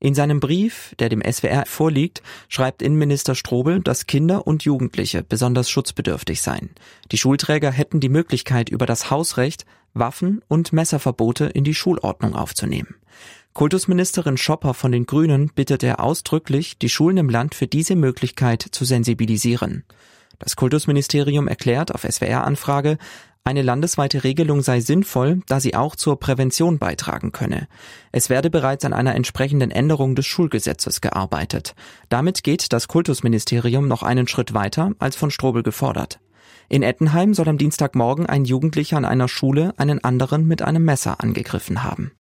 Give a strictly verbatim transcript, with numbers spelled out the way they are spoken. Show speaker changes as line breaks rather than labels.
In seinem Brief, der dem S W R vorliegt, schreibt Innenminister Strobel, dass Kinder und Jugendliche besonders schutzbedürftig seien. Die Schulträger hätten die Möglichkeit, über das Hausrecht Waffen- und Messerverbote in die Schulordnung aufzunehmen. Kultusministerin Schopper von den Grünen bittet er ausdrücklich, die Schulen im Land für diese Möglichkeit zu sensibilisieren. Das Kultusministerium erklärt auf S W R-Anfrage, eine landesweite Regelung sei sinnvoll, da sie auch zur Prävention beitragen könne. Es werde bereits an einer entsprechenden Änderung des Schulgesetzes gearbeitet. Damit geht das Kultusministerium noch einen Schritt weiter, als von Strobel gefordert. In Ettenheim soll am Dienstagmorgen ein Jugendlicher an einer Schule einen anderen mit einem Messer angegriffen haben.